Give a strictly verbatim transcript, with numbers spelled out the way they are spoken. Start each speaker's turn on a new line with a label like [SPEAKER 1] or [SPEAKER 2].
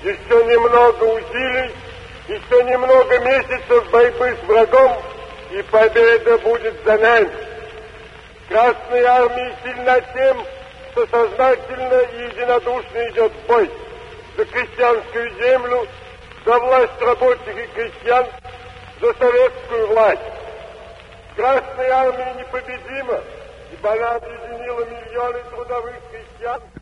[SPEAKER 1] Еще немного усилий, еще немного месяцев борьбы с врагом, и победа будет за нами. Красная армия сильна тем, что сознательно и единодушно идет в бой за крестьянскую землю, за власть рабочих и крестьян, за советскую власть. Красная армия непобедима, ибо она объединила миллионы трудовых крестьян